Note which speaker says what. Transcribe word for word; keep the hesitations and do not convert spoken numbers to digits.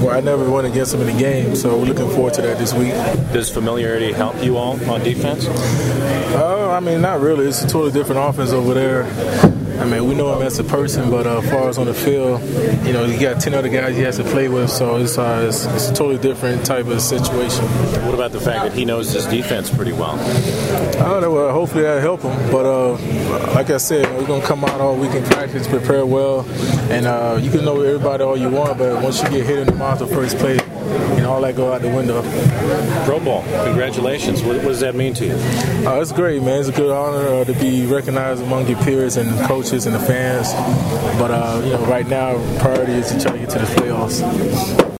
Speaker 1: before. I never went against him in the game, so we're looking forward to that this week.
Speaker 2: Does familiarity help you all on defense?
Speaker 1: Uh, I mean, not really. It's a totally different offense over there. I mean, we know him as a person, but uh, as far as on the field, you know, you got ten other guys he has to play with, so it's, uh, it's, it's a totally different type of situation.
Speaker 2: What about the fact that he knows his defense pretty well?
Speaker 1: I don't know. Well, hopefully that'll help him. But uh, like I said, we're going to come out all week in practice, prepare well, and uh, you can know everybody all you want, but once you get hit in the mouth the first play, you know, all that go out the window.
Speaker 2: Pro Bowl, congratulations. What, what does that mean to you?
Speaker 1: Uh, it's great, man. It's a good honor uh, to be recognized among your peers and coaches and the fans. But, uh, you know, right now, priority is to try to get to the playoffs.